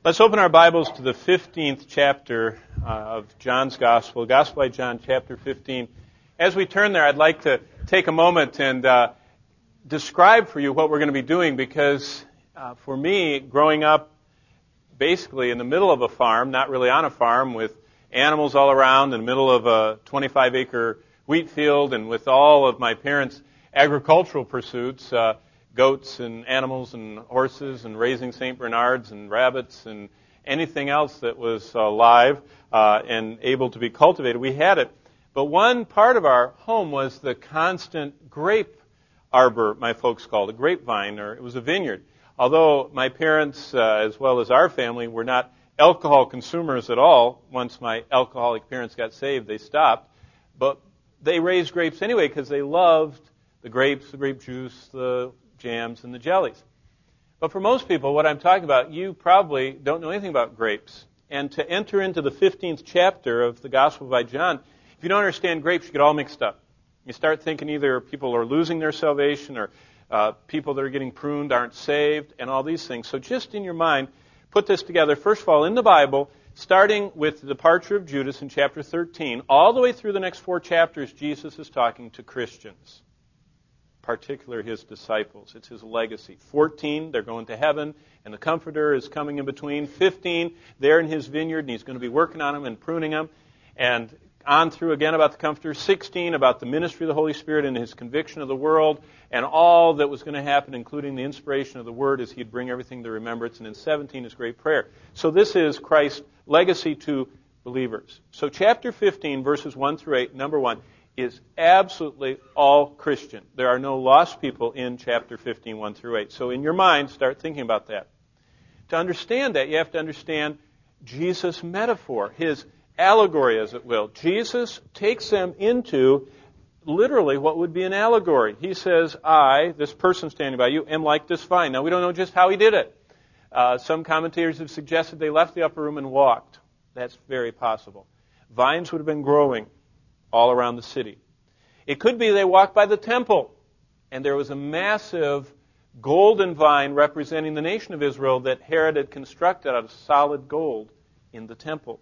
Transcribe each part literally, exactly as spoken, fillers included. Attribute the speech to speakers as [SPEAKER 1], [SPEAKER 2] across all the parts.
[SPEAKER 1] Let's open our Bibles to the fifteenth chapter uh, of John's Gospel, Gospel by John, chapter fifteen. As we turn there, I'd like to take a moment and uh, describe for you what we're going to be doing, because uh, for me, growing up basically in the middle of a farm, not really on a farm, with animals all around in the middle of a twenty-five acre wheat field, and with all of my parents' agricultural pursuits, uh, goats and animals and horses and raising Saint Bernards and rabbits and anything else that was uh, live uh, and able to be cultivated. We had it. But one part of our home was the constant grape arbor, my folks called it, a grapevine, or it was a vineyard. Although my parents, uh, as well as our family, were not alcohol consumers at all. Once my alcoholic parents got saved, they stopped. But they raised grapes anyway because they loved the grapes, the grape juice, the jams, and the jellies. But for most people, what I'm talking about, you probably don't know anything about grapes. And to enter into the fifteenth chapter of the Gospel by John, if you don't understand grapes, you get all mixed up. You start thinking either people are losing their salvation or uh, people that are getting pruned aren't saved and all these things. So just in your mind, put this together. First of all, in the Bible, starting with the departure of Judas in chapter thirteen, all the way through the next four chapters, Jesus is talking to Christians, particularly his disciples. It's his legacy. fourteen, they're going to heaven, and the Comforter is coming in between. fifteen, they're in his vineyard, and he's going to be working on them and pruning them. And on through again about the Comforter. sixteen, about the ministry of the Holy Spirit and his conviction of the world, and all that was going to happen, including the inspiration of the Word, as he'd bring everything to remembrance. And in seventeen, his great prayer. So this is Christ's legacy to believers. So chapter fifteen, verses one through eight, number one, is absolutely all Christian. There are no lost people in chapter fifteen, one through eight. So in your mind, start thinking about that. To understand that, you have to understand Jesus' metaphor, his allegory, as it will. Jesus takes them into literally what would be an allegory. He says, I, this person standing by you, am like this vine. Now, we don't know just how he did it. Uh, some commentators have suggested they left the upper room and walked. That's very possible. Vines would have been growing all around the city. It could be they walked by the temple, and there was a massive golden vine representing the nation of Israel that Herod had constructed out of solid gold in the temple.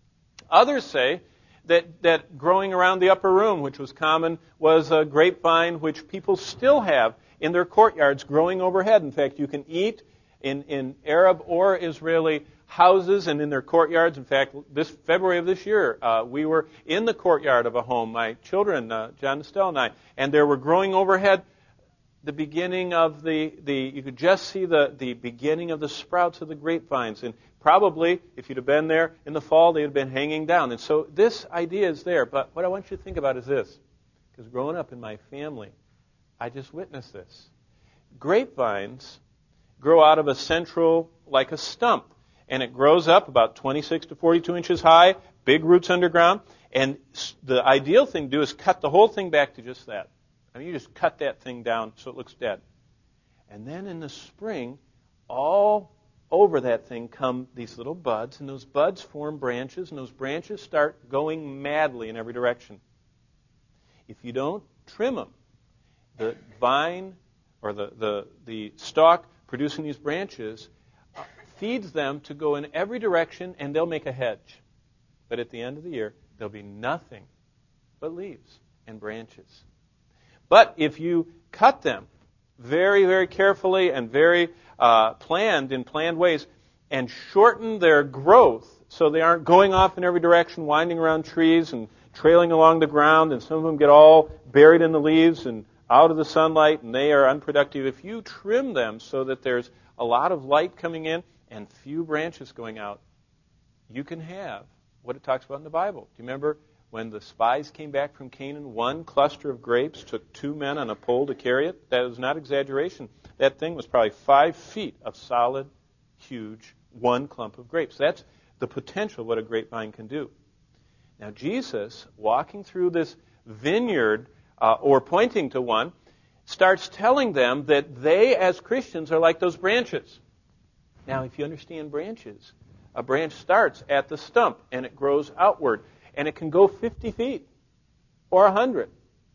[SPEAKER 1] Others say that, that growing around the upper room, which was common, was a grapevine which people still have in their courtyards growing overhead. In fact, you can eat in, in Arab or Israeli houses and in their courtyards. In fact, this February of this year, uh, we were in the courtyard of a home, my children, uh, John and Estelle and I, and there were growing overhead the beginning of the, the you could just see the, the beginning of the sprouts of the grapevines. And probably, if you'd have been there in the fall, they'd have been hanging down. And so this idea is there. But what I want you to think about is this. Because growing up in my family, I just witnessed this. Grapevines grow out of a central, like a stump. And it grows up about twenty-six to forty-two inches high, big roots underground. And the ideal thing to do is cut the whole thing back to just that. I mean, you just cut that thing down so it looks dead. And then in the spring, all over that thing come these little buds, and those buds form branches, and those branches start going madly in every direction. If you don't trim them, the vine or the, the, the stalk producing these branches feeds them to go in every direction, and they'll make a hedge. But at the end of the year, there'll be nothing but leaves and branches. But if you cut them very, very carefully and very uh, planned in planned ways and shorten their growth so they aren't going off in every direction, winding around trees and trailing along the ground, and some of them get all buried in the leaves and out of the sunlight, and they are unproductive. If you trim them so that there's a lot of light coming in and few branches going out, you can have what it talks about in the Bible. Do you remember when the spies came back from Canaan, one cluster of grapes took two men on a pole to carry it? That was not exaggeration. That thing was probably five feet of solid, huge, one clump of grapes. That's the potential of what a grapevine can do. Now Jesus, walking through this vineyard, uh, or pointing to one, starts telling them that they, as Christians, are like those branches. Now, if you understand branches, a branch starts at the stump, and it grows outward. And it can go fifty feet or one hundred.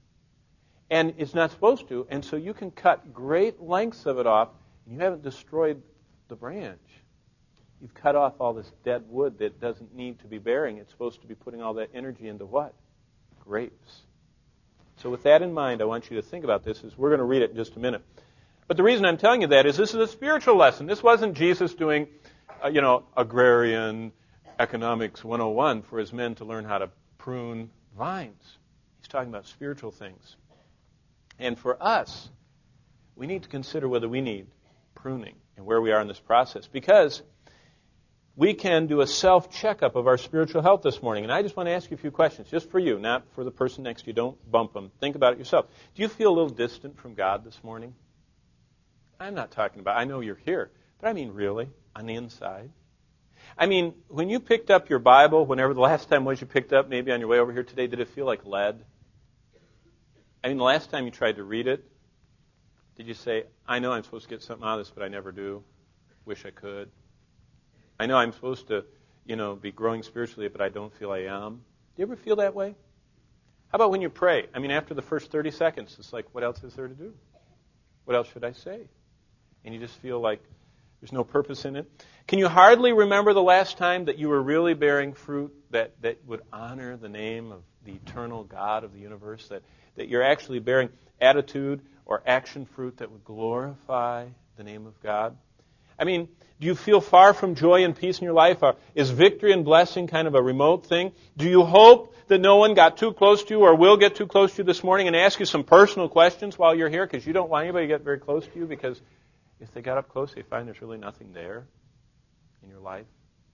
[SPEAKER 1] And it's not supposed to. And so you can cut great lengths of it off, and you haven't destroyed the branch. You've cut off all this dead wood that doesn't need to be bearing. It's supposed to be putting all that energy into what? Grapes. So with that in mind, I want you to think about this as we're going to read it in just a minute. But the reason I'm telling you that is this is a spiritual lesson. This wasn't Jesus doing, uh, you know, agrarian economics one oh one for his men to learn how to prune vines. He's talking about spiritual things. And for us, we need to consider whether we need pruning and where we are in this process. Because we can do a self-checkup of our spiritual health this morning. And I just want to ask you a few questions, just for you, not for the person next to you. Don't bump them. Think about it yourself. Do you feel a little distant from God this morning? I'm not talking about, I know you're here, but I mean really, on the inside. I mean, when you picked up your Bible, whenever the last time was you picked up, maybe on your way over here today, did it feel like lead? I mean, the last time you tried to read it, did you say, I know I'm supposed to get something out of this, but I never do. Wish I could. I know I'm supposed to, you know, be growing spiritually, but I don't feel I am. Do you ever feel that way? How about when you pray? I mean, after the first thirty seconds, it's like, what else is there to do? What else should I say? And you just feel like there's no purpose in it. Can you hardly remember the last time that you were really bearing fruit that, that would honor the name of the eternal God of the universe? That, that you're actually bearing attitude or action fruit that would glorify the name of God? I mean, do you feel far from joy and peace in your life? Or is victory and blessing kind of a remote thing? Do you hope that no one got too close to you or will get too close to you this morning and ask you some personal questions while you're here? Because you don't want anybody to get very close to you, because if they got up close, they find there's really nothing there in your life.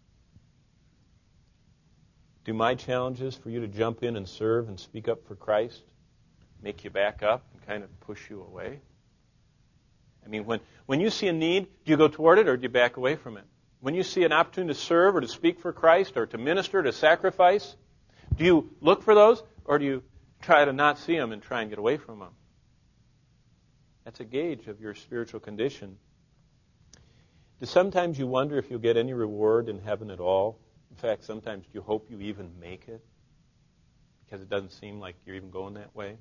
[SPEAKER 1] Do my challenges for you to jump in and serve and speak up for Christ make you back up and kind of push you away? I mean, when, when you see a need, do you go toward it or do you back away from it? When you see an opportunity to serve or to speak for Christ or to minister, to sacrifice, do you look for those or do you try to not see them and try and get away from them? That's a gauge of your spiritual condition. Do sometimes you wonder if you'll get any reward in heaven at all? In fact, sometimes do you hope you even make it because it doesn't seem like you're even going that way?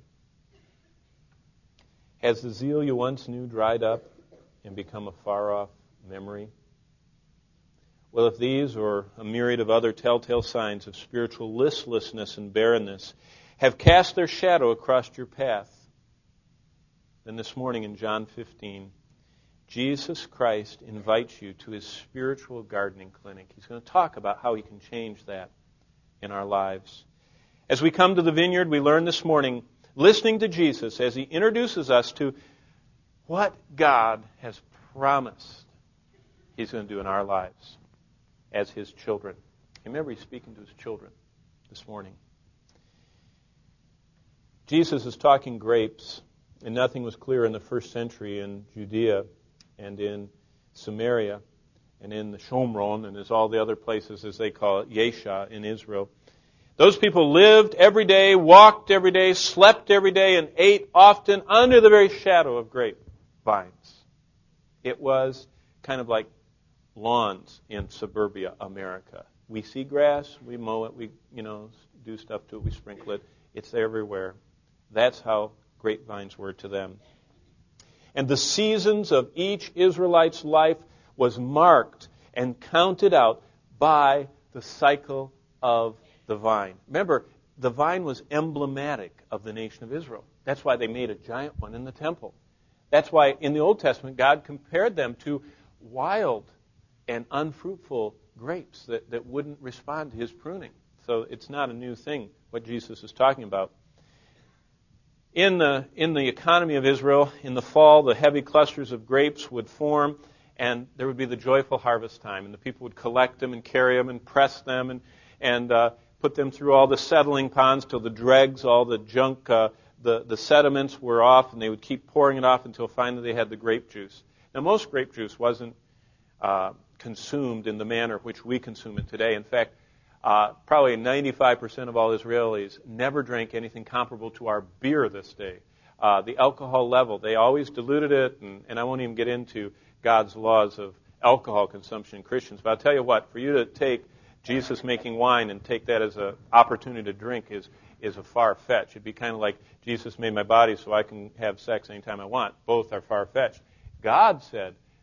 [SPEAKER 1] Has the zeal you once knew dried up and become a far-off memory? Well, if these or a myriad of other telltale signs of spiritual listlessness and barrenness have cast their shadow across your path, then this morning in John fifteen, Jesus Christ invites you to his spiritual gardening clinic. He's going to talk about how he can change that in our lives. As we come to the vineyard, we learn this morning, listening to Jesus as he introduces us to what God has promised he's going to do in our lives as his children. Remember, he's speaking to his children this morning. Jesus is talking grapes, and nothing was clear in the first century in Judea and in Samaria and in the Shomron and as all the other places, as they call it, Yesha in Israel. Those people lived every day, walked every day, slept every day, and ate often under the very shadow of grape vines. It was kind of like lawns in suburbia America. We see grass, we mow it, we, you know, do stuff to it, we sprinkle it. It's everywhere. That's how grapevines were to them. And the seasons of each Israelite's life was marked and counted out by the cycle of the vine. Remember, the vine was emblematic of the nation of Israel. That's why they made a giant one in the temple. That's why in the Old Testament, God compared them to wild and unfruitful grapes that, that wouldn't respond to his pruning. So it's not a new thing, what Jesus is talking about. In the, in the economy of Israel, in the fall, the heavy clusters of grapes would form, and there would be the joyful harvest time, and the people would collect them and carry them and press them and, and uh, put them through all the settling ponds till the dregs, all the junk, uh, the, the sediments were off, and they would keep pouring it off until finally they had the grape juice. Now, most grape juice wasn't uh, consumed in the manner which we consume it today. In fact, Uh, probably ninety-five percent of all Israelis never drank anything comparable to our beer this day. Uh, the alcohol level, they always diluted it, and, and I won't even get into God's laws of alcohol consumption in Christians. But I'll tell you what, for you to take Jesus making wine and take that as an opportunity to drink is, is a far-fetched. It'd be kind of like Jesus made my body so I can have sex anytime I want. Both are far-fetched. God said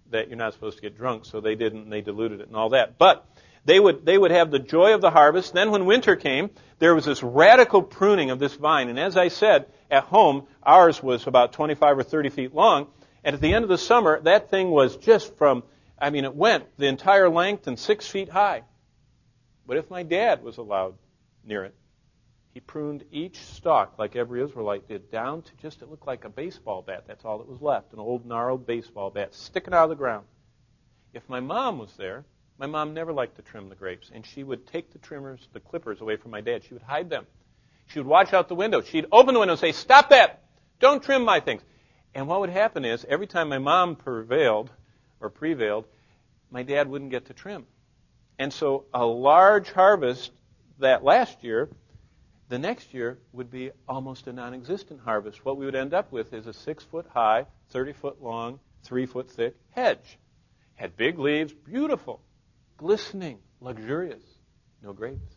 [SPEAKER 1] that you're not supposed to get drunk, so they didn't, and they diluted it and all that. But they would they would have the joy of the harvest. Then when winter came, there was this radical pruning of this vine. And as I said, at home, ours was about twenty-five or thirty feet long. And at the end of the summer, that thing was just from, I mean, it went the entire length and six feet high. But if my dad was allowed near it, he pruned each stalk, like every Israelite did, down to just, it looked like a baseball bat. That's all that was left, an old gnarled baseball bat sticking out of the ground. If my mom was there, my mom never liked to trim the grapes, and she would take the trimmers, the clippers away from my dad. She would hide them. She would watch out the window. She'd open the window and say, "Stop that! Don't trim my things." And what would happen is, every time my mom prevailed, or prevailed, my dad wouldn't get to trim. And so a large harvest that last year, the next year would be almost a non-existent harvest. What we would end up with is a six-foot-high, thirty-foot-long, three-foot-thick hedge. Had big leaves, beautiful, glistening, luxurious, no grapes.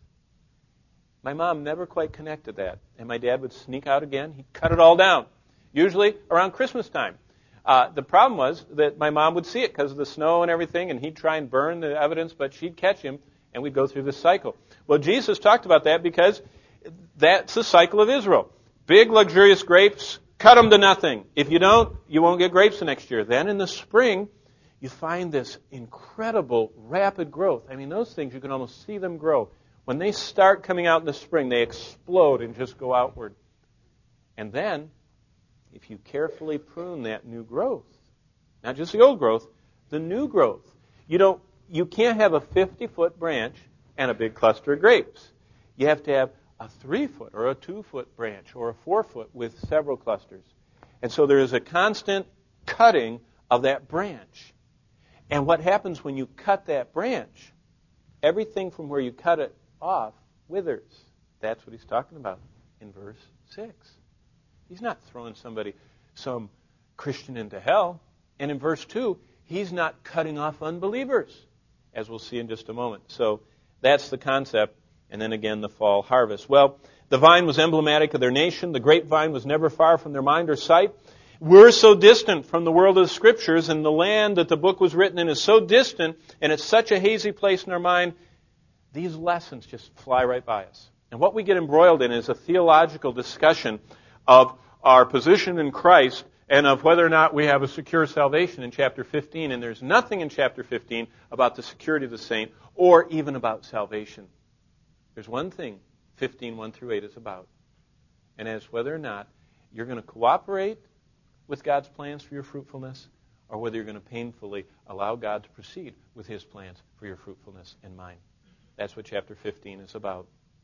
[SPEAKER 1] My mom never quite connected that, and my dad would sneak out again. He'd cut it all down, usually around Christmas time. Uh, the problem was that my mom would see it because of the snow and everything, and he'd try and burn the evidence, but she'd catch him, and we'd go through this cycle. Well, Jesus talked about that because that's the cycle of Israel. Big, luxurious grapes, cut them to nothing. If you don't, you won't get grapes the next year. Then in the spring, you find this incredible, rapid growth. I mean, those things, you can almost see them grow. When they start coming out in the spring, they explode and just go outward. And then, if you carefully prune that new growth, not just the old growth, the new growth, you don't, you can't have a fifty-foot branch and a big cluster of grapes. You have to have a three-foot or a two-foot branch or a four-foot with several clusters. And so there is a constant cutting of that branch. And what happens when you cut that branch, everything from where you cut it off withers. That's what he's talking about in verse six. He's not throwing somebody, some Christian into hell. And in verse two, he's not cutting off unbelievers, as we'll see in just a moment. So that's the concept. And then again, the fall harvest. Well, the vine was emblematic of their nation. The grapevine was never far from their mind or sight. We're so distant from the world of the Scriptures, and the land that the book was written in is so distant, and it's such a hazy place in our mind, these lessons just fly right by us. And what we get embroiled in is a theological discussion of our position in Christ and of whether or not we have a secure salvation in chapter fifteen. And there's nothing in chapter fifteen about the security of the saint or even about salvation. There's one thing fifteen, one through eight is about, and that's whether or not you're going to cooperate with God's plans for your fruitfulness, or whether you're going to painfully allow God to proceed with His plans for your fruitfulness and mine. That's what chapter fifteen is about.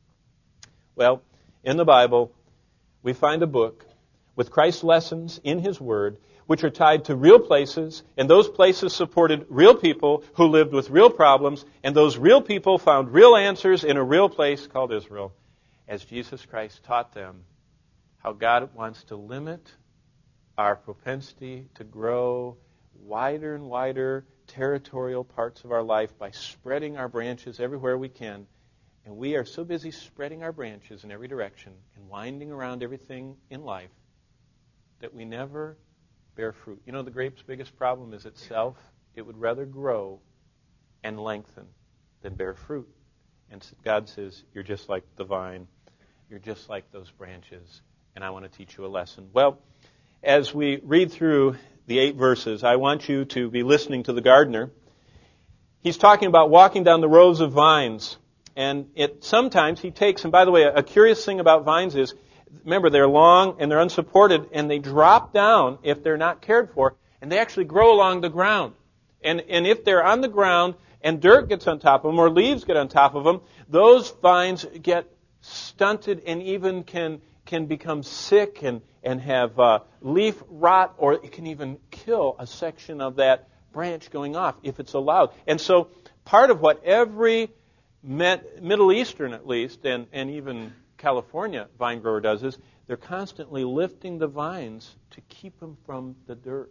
[SPEAKER 1] Well, in the Bible, we find a book with Christ's lessons in His Word, which are tied to real places, and those places supported real people who lived with real problems, and those real people found real answers in a real place called Israel, as Jesus Christ taught them how God wants to limit our propensity to grow wider and wider territorial parts of our life by spreading our branches everywhere we can. And we are so busy spreading our branches in every direction and winding around everything in life that we never bear fruit. You know, the grape's biggest problem is itself. It would rather grow and lengthen than bear fruit. And God says, you're just like the vine. You're just like those branches. And I want to teach you a lesson. Well, as we read through the eight verses, I want you to be listening to the gardener. He's talking about walking down the rows of vines. And it sometimes he takes, and by the way, a curious thing about vines is, remember, they're long and they're unsupported, and they drop down if they're not cared for, and they actually grow along the ground. And, and if they're on the ground and dirt gets on top of them or leaves get on top of them, those vines get stunted and even can can become sick and, and have uh, leaf rot, or it can even kill a section of that branch going off if it's allowed. And so part of what every Met, Middle Eastern, at least, and, and even California vine grower does is they're constantly lifting the vines to keep them from the dirt.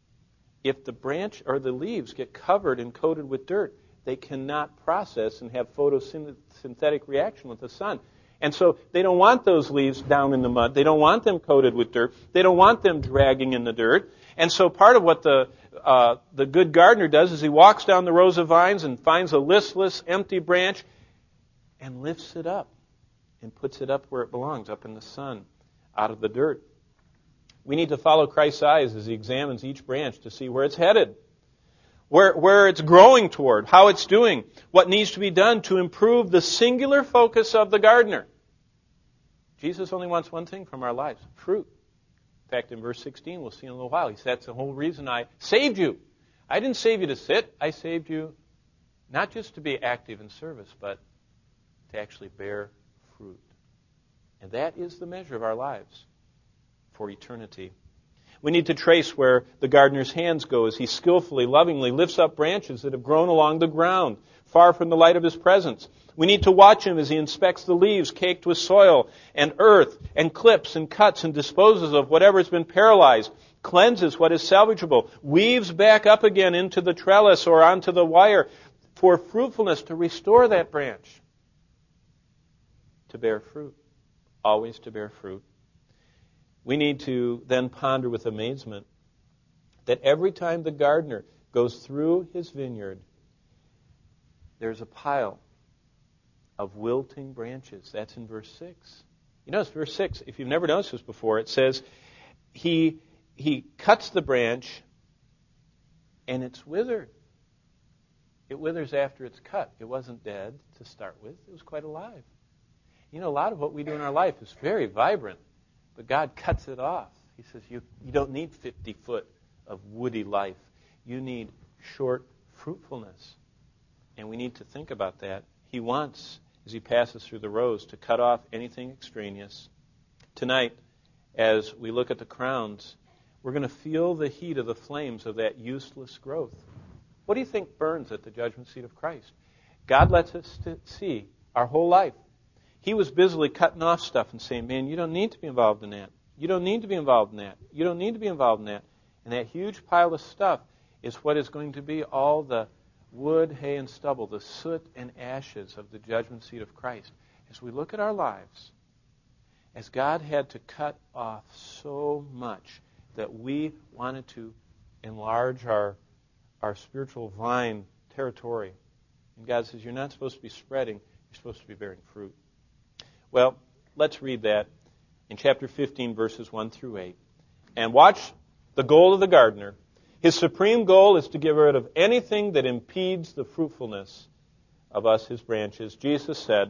[SPEAKER 1] If the branch or the leaves get covered and coated with dirt, they cannot process and have photosynthetic reaction with the sun. And so they don't want those leaves down in the mud. They don't want them coated with dirt. They don't want them dragging in the dirt. And so part of what the uh, the good gardener does is he walks down the rows of vines and finds a listless, empty branch and lifts it up and puts it up where it belongs, up in the sun, out of the dirt. We need to follow Christ's eyes as he examines each branch to see where it's headed, where, where it's growing toward, how it's doing, what needs to be done to improve the singular focus of the gardener. Jesus only wants one thing from our lives, fruit. In fact, in verse sixteen, we'll see in a little while, he said, that's the whole reason I saved you. I didn't save you to sit. I saved you not just to be active in service, but to actually bear fruit. And that is the measure of our lives for eternity. We need to trace where the gardener's hands go as he skillfully, lovingly lifts up branches that have grown along the ground, far from the light of his presence. We need to watch him as he inspects the leaves caked with soil and earth and clips and cuts and disposes of whatever has been paralyzed, cleanses what is salvageable, weaves back up again into the trellis or onto the wire for fruitfulness to restore that branch to bear fruit, always to bear fruit. We need to then ponder with amazement that every time the gardener goes through his vineyard, there's a pile of wilting branches. That's in verse six. You notice verse six, if you've never noticed this before, it says he he cuts the branch and it's withered. It withers after it's cut. It wasn't dead to start with. It was quite alive. You know, a lot of what we do in our life is very vibrant, but God cuts it off. He says you, you don't need fifty foot of woody life. You need short fruitfulness. And we need to think about that. He wants, as he passes through the rows, to cut off anything extraneous. Tonight, as we look at the crowns, we're going to feel the heat of the flames of that useless growth. What do you think burns at the judgment seat of Christ? God lets us see our whole life. He was busily cutting off stuff and saying, man, you don't need to be involved in that. You don't need to be involved in that. You don't need to be involved in that. And that huge pile of stuff is what is going to be all the wood, hay, and stubble, the soot and ashes of the judgment seat of Christ. As we look at our lives, as God had to cut off so much that we wanted to enlarge our, our spiritual vine territory. And God says, you're not supposed to be spreading, you're supposed to be bearing fruit. Well, let's read that in chapter fifteen, verses one through eight. And watch the goal of the gardener. His supreme goal is to get rid of anything that impedes the fruitfulness of us, his branches. Jesus said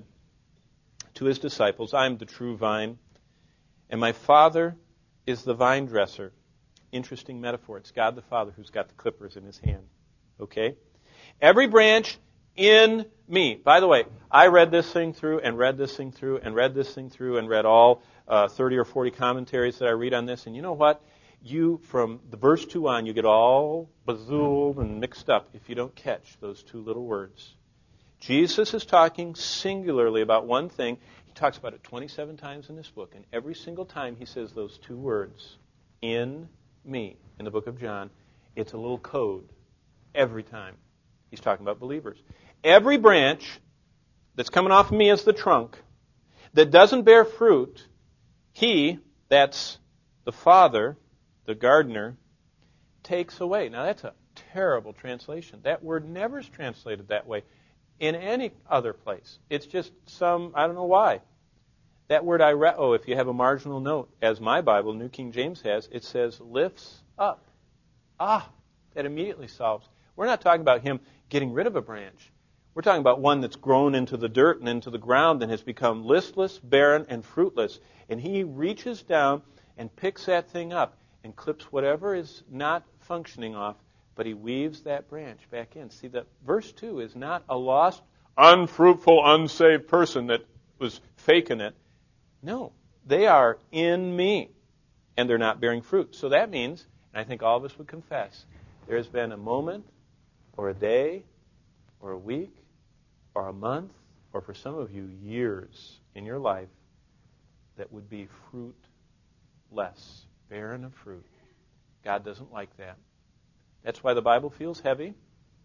[SPEAKER 1] to his disciples, I am the true vine, and my Father is the vine dresser. Interesting metaphor. It's God the Father who's got the clippers in his hand. Okay? Every branch in me. By the way, I read this thing through and read this thing through and read this thing through and read all uh, thirty or forty commentaries that I read on this. And you know what? You, from the verse two on, you get all bezooled and mixed up if you don't catch those two little words. Jesus is talking singularly about one thing. He talks about it twenty-seven times in this book. And every single time he says those two words, in me, in the book of John, it's a little code every time. He's talking about believers. Every branch that's coming off of me as the trunk that doesn't bear fruit, he, that's the Father, the gardener, takes away. Now that's a terrible translation. That word never is translated that way in any other place. It's just some, I don't know why. That word I read, oh, if you have a marginal note, as my Bible, New King James has, it says lifts up. Ah, that immediately solves. We're not talking about him getting rid of a branch. We're talking about one that's grown into the dirt and into the ground and has become listless, barren, and fruitless. And he reaches down and picks that thing up and clips whatever is not functioning off, but he weaves that branch back in. See, that verse two is not a lost, unfruitful, unsaved person that was faking it. No, they are in me, and they're not bearing fruit. So that means, and I think all of us would confess, there has been a moment or a day or a week or a month or for some of you years in your life that would be fruitless, barren of fruit. God doesn't like that. That's why the Bible feels heavy.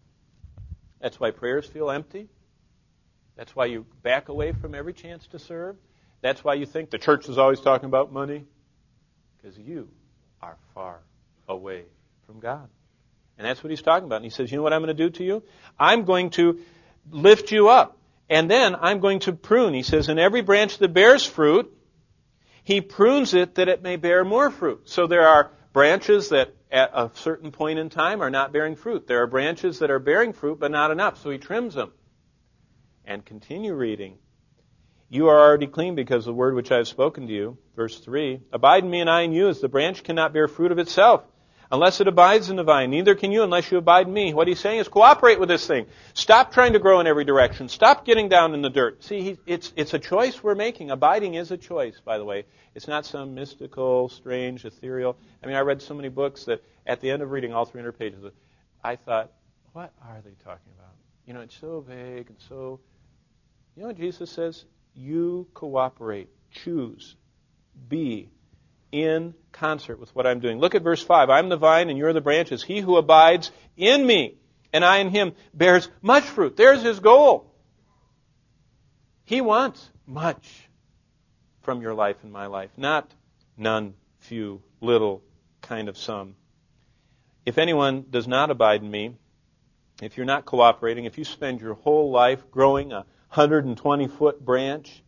[SPEAKER 1] That's why prayers feel empty. That's why you back away from every chance to serve. That's why you think the church is always talking about money. Because you are far away from God. And that's what he's talking about. And he says, you know what I'm going to do to you? I'm going to lift you up. And then I'm going to prune. He says, in every branch that bears fruit, he prunes it that it may bear more fruit. So there are branches that at a certain point in time are not bearing fruit. There are branches that are bearing fruit, but not enough. So he trims them. And continue reading. You are already clean because of the word which I have spoken to you. Verse three, abide in me and I in you, as the branch cannot bear fruit of itself unless it abides in the vine. Neither can you unless you abide in me. What he's saying is cooperate with this thing. Stop trying to grow in every direction. Stop getting down in the dirt. See, he, it's, it's a choice we're making. Abiding is a choice, by the way. It's not some mystical, strange, ethereal. I mean, I read so many books that at the end of reading all three hundred pages, I thought, what are they talking about? You know, it's so vague and so... You know what Jesus says? You cooperate, choose, be in concert with what I'm doing. Look at verse five. I'm the vine and you're the branches. He who abides in me and I in him bears much fruit. There's his goal. He wants much from your life and my life, not none, few, little, kind of some. If anyone does not abide in me, if you're not cooperating, if you spend your whole life growing a one hundred twenty foot branch,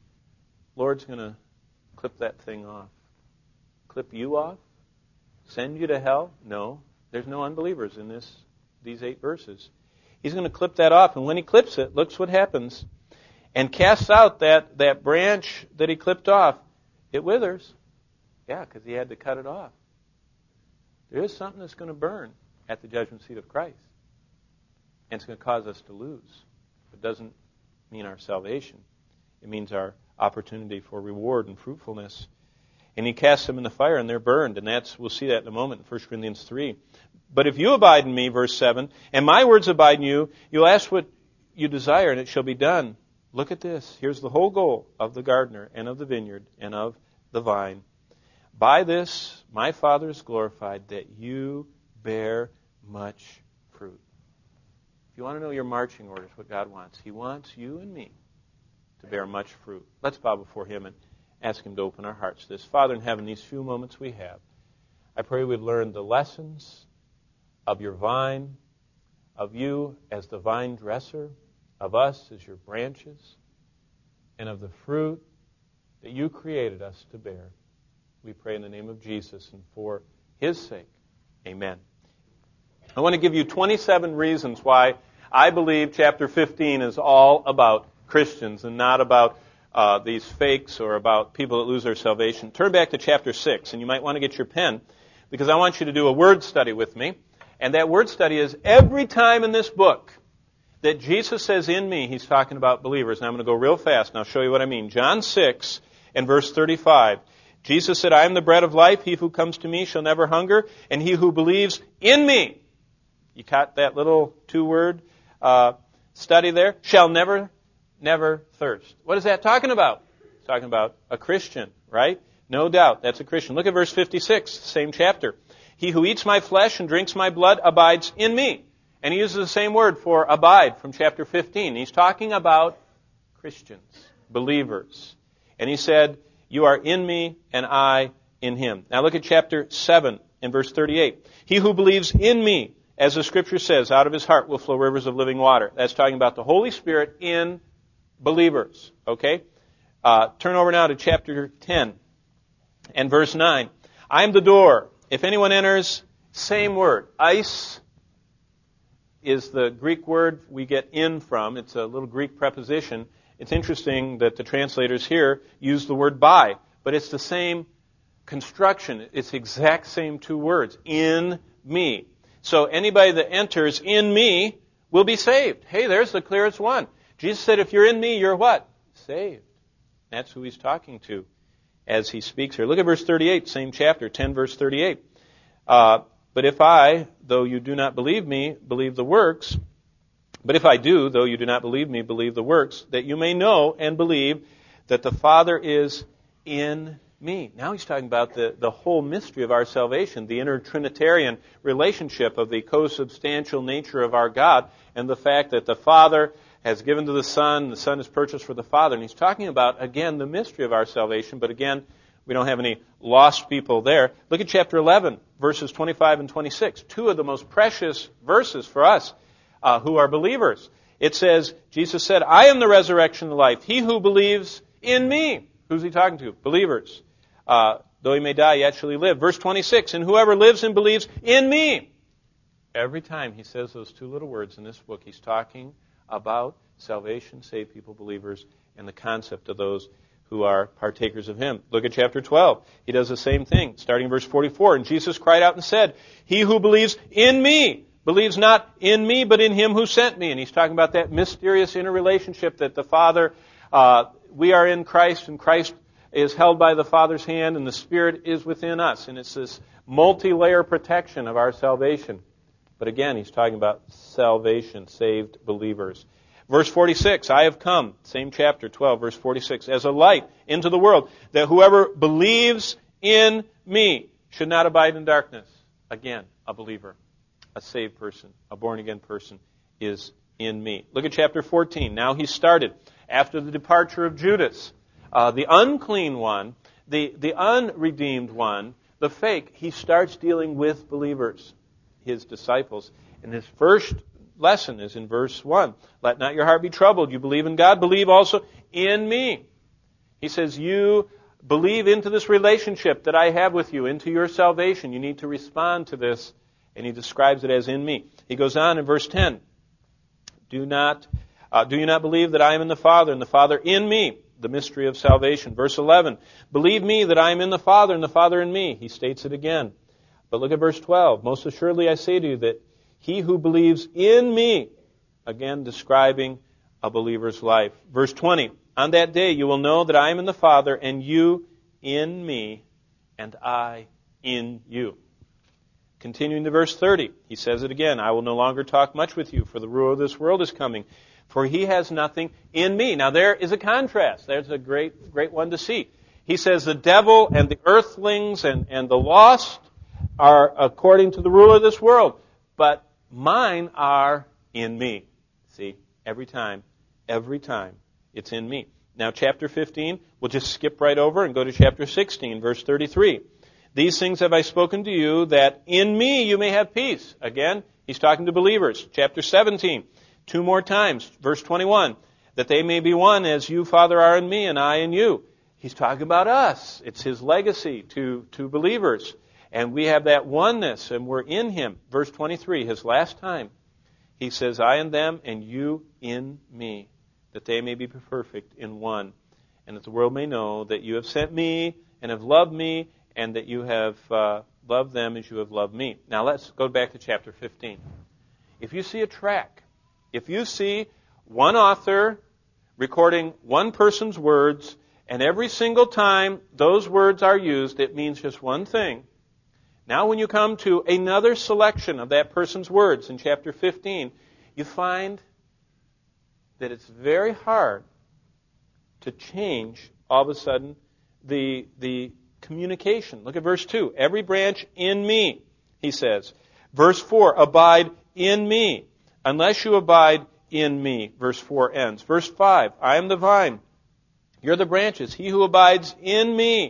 [SPEAKER 1] Lord's going to clip that thing off. Clip you off? Send you to hell? No. There's no unbelievers in this these eight verses. He's going to clip that off, and when he clips it, looks what happens. And casts out that, that branch that he clipped off. It withers. Yeah, because he had to cut it off. There is something that's going to burn at the judgment seat of Christ. And it's going to cause us to lose. It doesn't mean our salvation. It means our opportunity for reward and fruitfulness. And he casts them in the fire, and they're burned. And that's we'll see that in a moment in First Corinthians three. But if you abide in me, verse seven, and my words abide in you, you'll ask what you desire, and it shall be done. Look at this. Here's the whole goal of the gardener and of the vineyard and of the vine. By this my Father is glorified, that you bear much fruit. If you want to know your marching orders, what God wants, He wants you and me to bear much fruit. Let's bow before Him and ask Him to open our hearts to this. Father in heaven, these few moments we have, I pray we've learned the lessons of your vine, of you as the vine dresser, of us as your branches, and of the fruit that you created us to bear. We pray in the name of Jesus and for His sake. Amen. I want to give you twenty-seven reasons why I believe chapter fifteen is all about Christians and not about uh, these fakes or about people that lose their salvation. Turn back to chapter six, and you might want to get your pen, because I want you to do a word study with me. And that word study is every time in this book that Jesus says in me, He's talking about believers. And I'm going to go real fast, and I'll show you what I mean. John six and verse thirty-five. Jesus said, I am the bread of life. He who comes to me shall never hunger, and he who believes in me, you caught that little two-word uh, study there, shall never, never thirst. What is that talking about? It's talking about a Christian, right? No doubt, that's a Christian. Look at verse fifty-six, same chapter. He who eats my flesh and drinks my blood abides in me. And he uses the same word for abide from chapter fifteen. He's talking about Christians, believers. And he said, you are in me and I in him. Now look at chapter seven and verse thirty-eight. He who believes in me, as the scripture says, out of his heart will flow rivers of living water. That's talking about the Holy Spirit in believers. Okay? Uh, turn over now to chapter ten and verse nine. I am the door. If anyone enters, same word. Eis is the Greek word we get in from. It's a little Greek preposition. It's interesting that the translators here use the word by, but it's the same construction. It's the exact same two words. In me. So anybody that enters in me will be saved. Hey, there's the clearest one. Jesus said, if you're in me, you're what? Saved. That's who He's talking to as He speaks here. Look at verse thirty-eight, same chapter, ten verse thirty-eight. Uh, but if I, though you do not believe me, believe the works, but if I do, though you do not believe me, believe the works, that you may know and believe that the Father is in me. Now he's talking about the, the whole mystery of our salvation, the inner Trinitarian relationship of the co-substantial nature of our God, and the fact that the Father has given to the Son, the Son is purchased for the Father. And he's talking about, again, the mystery of our salvation, but again, We don't have any lost people there. Look at chapter eleven, verses twenty-five and twenty-six. Two of the most precious verses for us uh, who are believers. It says, Jesus said, I am the resurrection and the life. He who believes in me. Who's he talking to? Believers. Uh, though he may die, yet shall he live. Verse twenty-six, and whoever lives and believes in me. Every time he says those two little words in this book, he's talking about salvation, saved people, believers, and the concept of those who are partakers of him. Look at chapter twelve. He does the same thing, starting in verse forty-four. And Jesus cried out and said, he who believes in me, believes not in me, but in him who sent me. And he's talking about that mysterious interrelationship that the Father, uh, we are in Christ, and Christ is held by the Father's hand, and the Spirit is within us. And it's this multi-layer protection of our salvation. But again, he's talking about salvation, saved believers. Verse forty-six, I have come, same chapter twelve, verse forty-six, as a light into the world, that whoever believes in me should not abide in darkness. Again, a believer, a saved person, a born-again person is in me. Look at chapter fourteen. Now he started, after the departure of Judas, uh, the unclean one, the, the unredeemed one, the fake, he starts dealing with believers, his disciples. And his first lesson is in verse one. Let not your heart be troubled. You believe in God, believe also in me. He says, you believe into this relationship that I have with you, into your salvation. You need to respond to this. And he describes it as in me. He goes on in verse ten. Do not, uh, do you not believe that I am in the Father, and the Father in me? The mystery of salvation. Verse eleven. Believe me that I am in the Father, and the Father in me. He states it again. But look at verse twelve. Most assuredly I say to you that he who believes in me, again describing a believer's life. Verse twenty. On that day you will know that I am in the Father, and you in me, and I in you. Continuing to verse thirty, he says it again, I will no longer talk much with you, for the ruler of this world is coming, for he has nothing in me. Now there is a contrast. There's a great, great one to see. He says the devil and the earthlings and, and the lost are according to the ruler of this world, but mine are in me. See, every time, every time, it's in me. Now chapter fifteen, we'll just skip right over and go to chapter sixteen, verse thirty-three. These things have I spoken to you, that in me you may have peace. Again, he's talking to believers. Chapter seventeen, two more times. Verse twenty-one, that they may be one as you, Father, are in me and I in you. He's talking about us. It's his legacy to, to believers. And we have that oneness, and we're in him. Verse twenty-three, his last time, he says, I in them and you in me, that they may be perfect in one, and that the world may know that you have sent me and have loved me, and that you have uh, loved them as you have loved me. Now let's go back to chapter fifteen. If you see a track, if you see one author recording one person's words, and every single time those words are used, it means just one thing. Now when you come to another selection of that person's words in chapter fifteen, you find that it's very hard to change all of a sudden the the communication. Look at verse two. Every branch in me, he says. Verse four, abide in me. Unless you abide in me, verse four ends. Verse five, I am the vine. You're the branches. He who abides in me.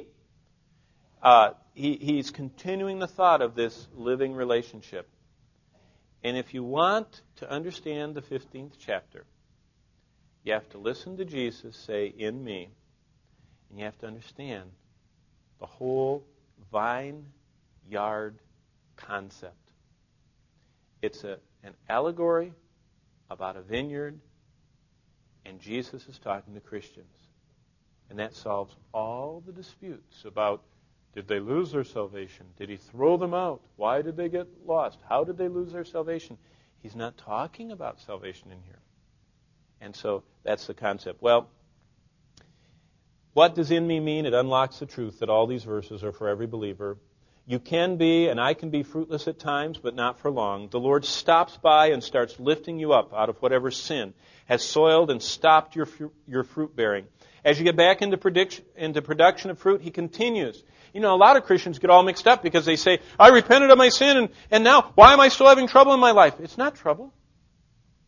[SPEAKER 1] Uh, he, he's continuing the thought of this living relationship. And if you want to understand the fifteenth chapter, you have to listen to Jesus say, in me. And you have to understand the whole vine yard concept. It's a, an allegory about a vineyard, and Jesus is talking to Christians. And that solves all the disputes about, did they lose their salvation? Did he throw them out? Why did they get lost? How did they lose their salvation? He's not talking about salvation in here. And so that's the concept. Well, what does in me mean? It unlocks the truth that all these verses are for every believer. You can be, and I can be, fruitless at times, but not for long. The Lord stops by and starts lifting you up out of whatever sin has soiled and stopped your your fruit bearing. As you get back into prediction, into production of fruit, he continues. You know, a lot of Christians get all mixed up because they say, I repented of my sin, and, and now, why am I still having trouble in my life? It's not trouble.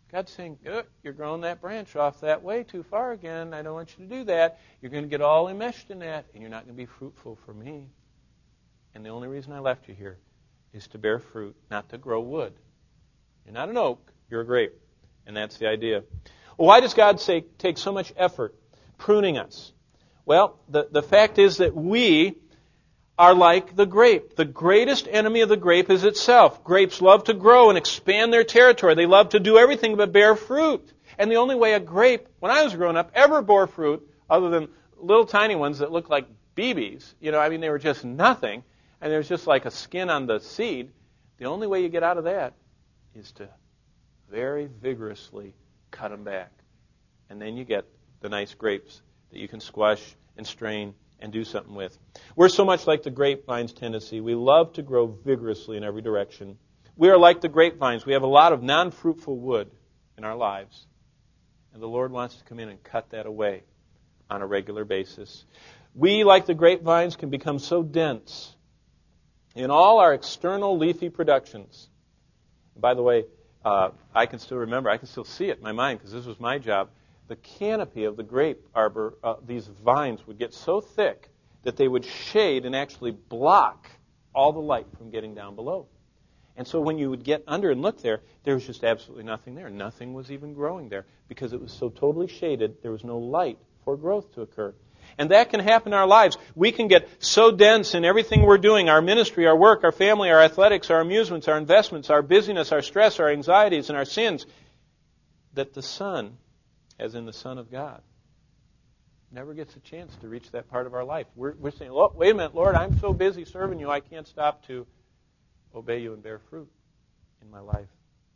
[SPEAKER 1] God's saying, oh, you're growing that branch off that way too far again. I don't want you to do that. You're going to get all enmeshed in that, and you're not going to be fruitful for me. And the only reason I left you here is to bear fruit, not to grow wood. You're not an oak, you're a grape. And that's the idea. Well, why does God say take so much effort pruning us? Well, the, the fact is that we are like the grape. The greatest enemy of the grape is itself. Grapes love to grow and expand their territory. They love to do everything but bear fruit. And the only way a grape, when I was growing up, ever bore fruit, other than little tiny ones that looked like B Bs, you know, I mean, they were just nothing, and there was just like a skin on the seed, the only way you get out of that is to very vigorously cut them back. And then you get the nice grapes that you can squash and strain and do something with. We're so much like the grapevine's tendency. We love to grow vigorously in every direction. We are like the grapevines. We have a lot of non-fruitful wood in our lives. And the Lord wants to come in and cut that away on a regular basis. We, like the grapevines, can become so dense in all our external leafy productions. By the way, uh, I can still remember, I can still see it in my mind because this was my job. The canopy of the grape arbor, uh, these vines would get so thick that they would shade and actually block all the light from getting down below. And so when you would get under and look there, there was just absolutely nothing there. Nothing was even growing there because it was so totally shaded, there was no light for growth to occur. And that can happen in our lives. We can get so dense in everything we're doing, our ministry, our work, our family, our athletics, our amusements, our investments, our busyness, our stress, our anxieties, and our sins, that the sun, as in the Son of God, never gets a chance to reach that part of our life. We're, we're saying, oh, wait a minute, Lord, I'm so busy serving you, I can't stop to obey you and bear fruit in my life.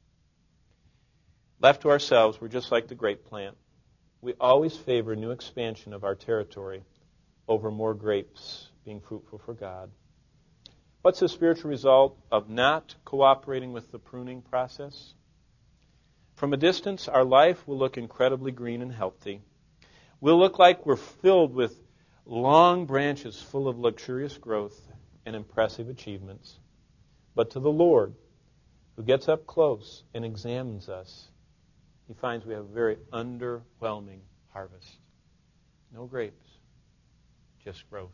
[SPEAKER 1] Left to ourselves, we're just like the grape plant. We always favor new expansion of our territory over more grapes being fruitful for God. What's the spiritual result of not cooperating with the pruning process? From a distance, our life will look incredibly green and healthy. We'll look like we're filled with long branches full of luxurious growth and impressive achievements. But to the Lord, who gets up close and examines us, He finds we have a very underwhelming harvest. No grapes, just growth.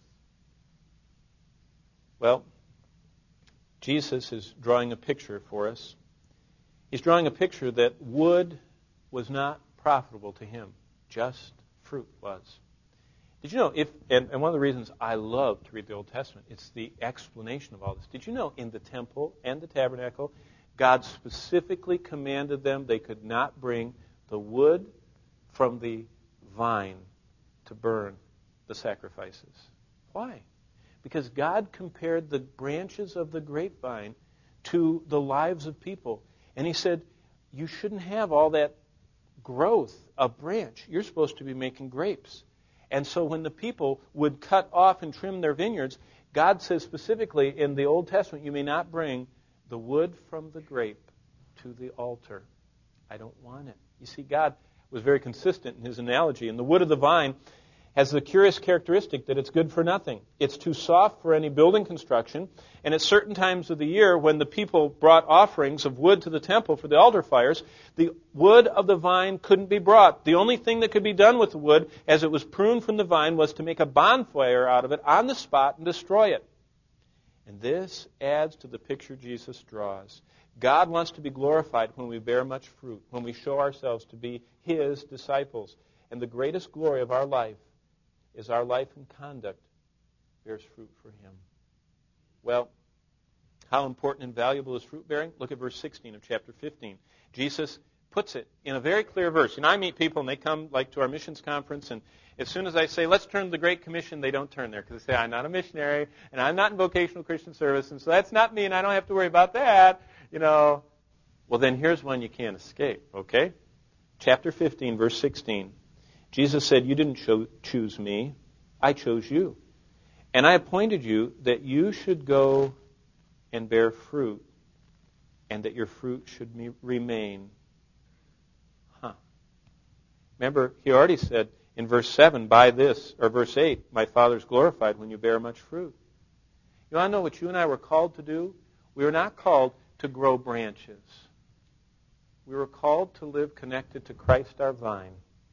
[SPEAKER 1] Well, Jesus is drawing a picture for us. He's drawing a picture that wood was not profitable to him, just fruit was. Did you know, if and, and one of the reasons I love to read the Old Testament, it's the explanation of all this. Did you know in the temple and the tabernacle, God specifically commanded them they could not bring the wood from the vine to burn the sacrifices? Why? Because God compared the branches of the grapevine to the lives of people. And He said, you shouldn't have all that growth of branch. You're supposed to be making grapes. And so when the people would cut off and trim their vineyards, God says specifically in the Old Testament, you may not bring the wood from the grape to the altar. I don't want it. You see, God was very consistent in His analogy. And the wood of the vine has the curious characteristic that it's good for nothing. It's too soft for any building construction. And at certain times of the year, when the people brought offerings of wood to the temple for the altar fires, the wood of the vine couldn't be brought. The only thing that could be done with the wood, as it was pruned from the vine, was to make a bonfire out of it on the spot and destroy it. And this adds to the picture Jesus draws. God wants to be glorified when we bear much fruit, when we show ourselves to be His disciples. And the greatest glory of our life is our life and conduct bears fruit for Him. Well, how important and valuable is fruit bearing? Look at verse sixteen of chapter fifteen. Jesus puts it in a very clear verse. And I meet people and they come like to our missions conference, and as soon as I say, let's turn to the Great Commission, they don't turn there because they say, I'm not a missionary and I'm not in vocational Christian service, and so that's not me and I don't have to worry about that. You know, well then here's one you can't escape, okay? Chapter fifteen, verse sixteen. Jesus said, you didn't cho- choose me, I chose you. And I appointed you that you should go and bear fruit, and that your fruit should me- remain. Huh. Remember, He already said in verse seven, by this, or verse eight, my Father's glorified when you bear much fruit. You want to know what you and I were called to do? We were not called to grow branches. We were called to live connected to Christ our vine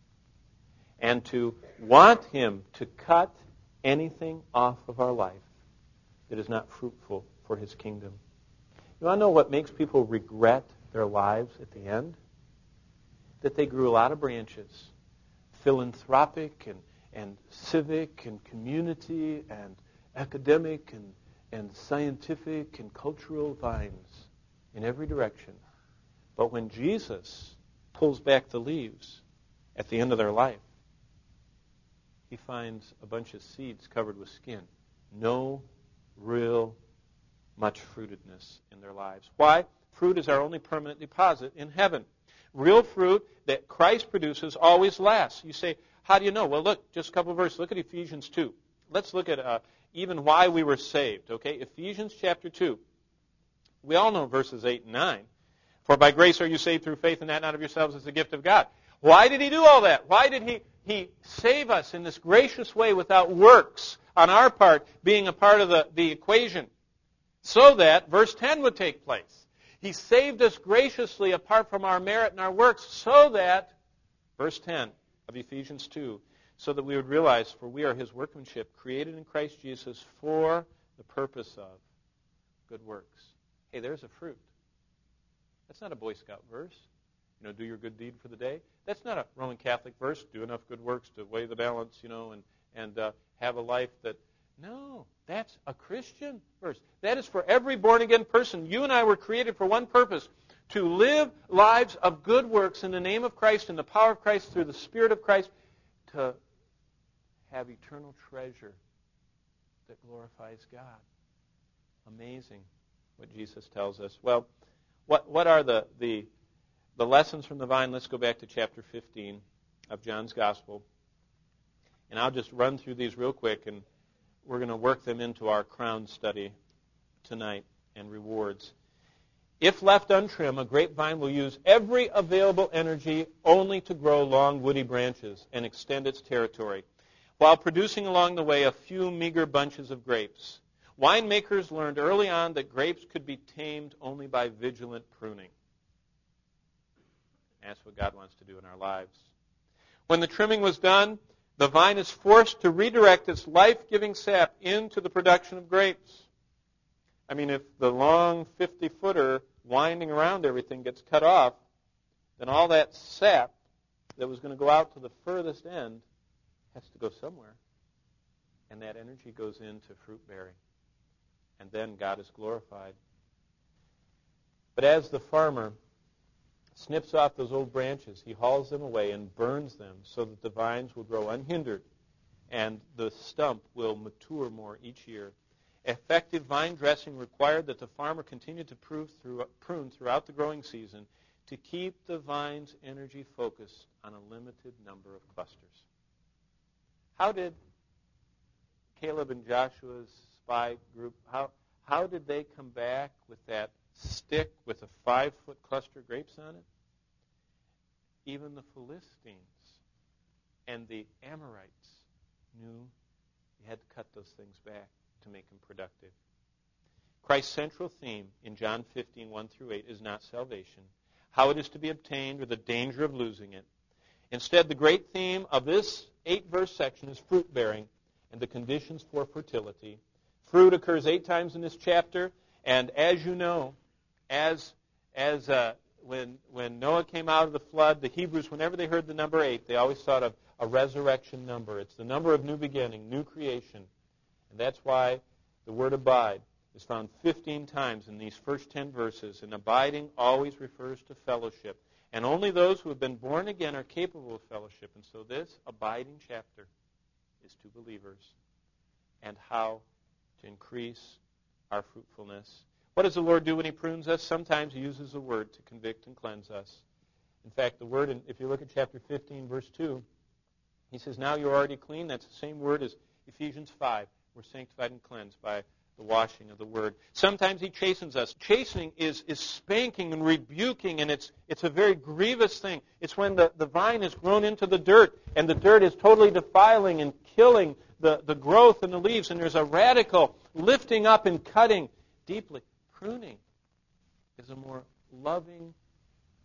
[SPEAKER 1] and to want Him to cut anything off of our life that is not fruitful for His kingdom. You want to know what makes people regret their lives at the end? That they grew a lot of branches, philanthropic and, and civic and community and academic and, and scientific and cultural vines in every direction. But when Jesus pulls back the leaves at the end of their life, He finds a bunch of seeds covered with skin. No real much fruitedness in their lives. Why? Fruit is our only permanent deposit in heaven. Real fruit that Christ produces always lasts. You say, how do you know? Well, look, just a couple of verses. Look at Ephesians two. Let's look at uh, even why we were saved. Okay, Ephesians chapter two. We all know verses eight and nine. For by grace are you saved through faith, and that not of yourselves is the gift of God. Why did He do all that? Why did He, he save us in this gracious way without works on our part being a part of the, the equation? So that verse ten would take place. He saved us graciously apart from our merit and our works so that, verse ten of Ephesians two, so that we would realize, for we are His workmanship, created in Christ Jesus for the purpose of good works. Hey, there's a fruit. That's not a Boy Scout verse. You know, do your good deed for the day. That's not a Roman Catholic verse. Do enough good works to weigh the balance, you know, and, and uh, have a life that... No, that's a Christian verse. That is for every born-again person. You and I were created for one purpose, to live lives of good works in the name of Christ, in the power of Christ, through the Spirit of Christ, to have eternal treasure that glorifies God. Amazing what Jesus tells us. Well, what what are the, the, the lessons from the vine? Let's go back to chapter fifteen of John's Gospel. And I'll just run through these real quick, and we're going to work them into our crown study tonight and rewards. If left untrimmed, a grapevine will use every available energy only to grow long, woody branches and extend its territory, while producing along the way a few meager bunches of grapes. Winemakers learned early on that grapes could be tamed only by vigilant pruning. That's what God wants to do in our lives. When the trimming was done, the vine is forced to redirect its life-giving sap into the production of grapes. I mean, if the long fifty-footer winding around everything gets cut off, then all that sap that was going to go out to the furthest end has to go somewhere. And that energy goes into fruit bearing. And then God is glorified. But as the farmer snips off those old branches, he hauls them away and burns them so that the vines will grow unhindered and the stump will mature more each year. Effective vine dressing required that the farmer continue to through, prune throughout the growing season to keep the vine's energy focused on a limited number of clusters. How did Caleb and Joshua's spy group, how, how did they come back with that stick with a five-foot cluster of grapes on it? Even the Philistines and the Amorites knew you had to cut those things back to make them productive. Christ's central theme in John fifteen, one through eight is not salvation, how it is to be obtained, or the danger of losing it. Instead, the great theme of this eight-verse section is fruit-bearing and the conditions for fertility. Fruit occurs eight times in this chapter, and as you know, as as uh, when when Noah came out of the flood, the Hebrews, whenever they heard the number eight, they always thought of a resurrection number. It's the number of new beginning, new creation. And that's why the word abide is found fifteen times in these first ten verses. And abiding always refers to fellowship. And only those who have been born again are capable of fellowship. And so this abiding chapter is to believers and how to increase our fruitfulness. What does the Lord do when He prunes us? Sometimes He uses a word to convict and cleanse us. In fact, the word, in, if you look at chapter fifteen, verse two, He says, now you're already clean. That's the same word as Ephesians five. We're sanctified and cleansed by the washing of the word. Sometimes He chastens us. Chastening is, is spanking and rebuking, and it's it's a very grievous thing. It's when the, the vine is grown into the dirt, and the dirt is totally defiling and killing the, the growth and the leaves, and there's a radical lifting up and cutting deeply. Pruning is a more loving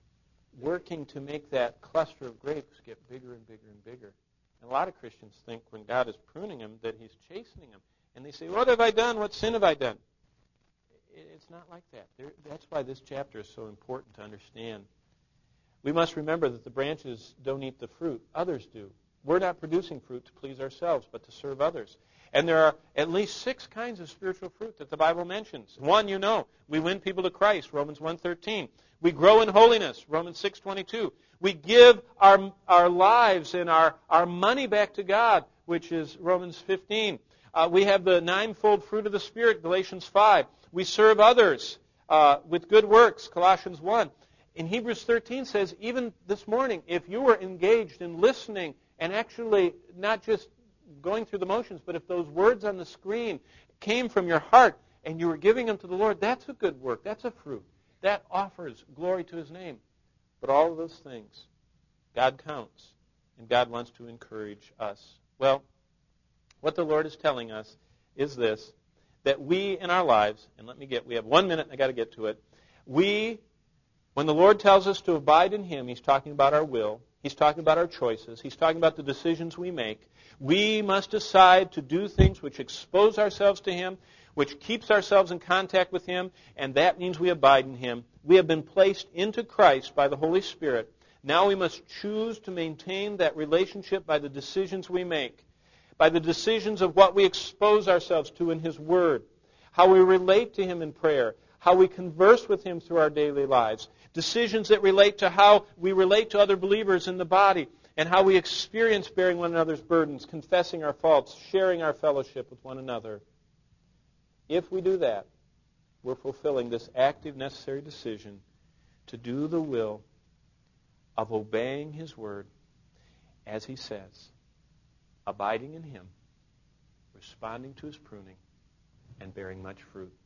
[SPEAKER 1] working to make that cluster of grapes get bigger and bigger and bigger. And a lot of Christians think when God is pruning them that he's chastening them. And they say, what have I done? What sin have I done? It's not like that. There, that's why this chapter is so important to understand. We must remember that the branches don't eat the fruit. Others do. We're not producing fruit to please ourselves, but to serve others. And there are at least six kinds of spiritual fruit that the Bible mentions. One, you know, we win people to Christ, Romans one thirteen. We grow in holiness, Romans six twenty-two. We give our, our lives and our, our money back to God, which is Romans fifteen. Uh, we have the ninefold fruit of the Spirit, Galatians five. We serve others uh, with good works, Colossians one. In Hebrews thirteen says, even this morning, if you were engaged in listening and actually not just going through the motions, but if those words on the screen came from your heart and you were giving them to the Lord, that's a good work. That's a fruit. That offers glory to his name. But all of those things, God counts, and God wants to encourage us. Well, what the Lord is telling us is this, that we in our lives, and let me get, we have one minute and I've got to get to it. We, when the Lord tells us to abide in him, he's talking about our will. He's talking about our choices. He's talking about the decisions we make. We must decide to do things which expose ourselves to him, which keeps ourselves in contact with him, and that means we abide in him. We have been placed into Christ by the Holy Spirit. Now we must choose to maintain that relationship by the decisions we make, by the decisions of what we expose ourselves to in his word, how we relate to him in prayer, how we converse with him through our daily lives, decisions that relate to how we relate to other believers in the body, and how we experience bearing one another's burdens, confessing our faults, sharing our fellowship with one another. If we do that, we're fulfilling this active, necessary decision to do the will of obeying his word, as he says, abiding in him, responding to his pruning, and bearing much fruit.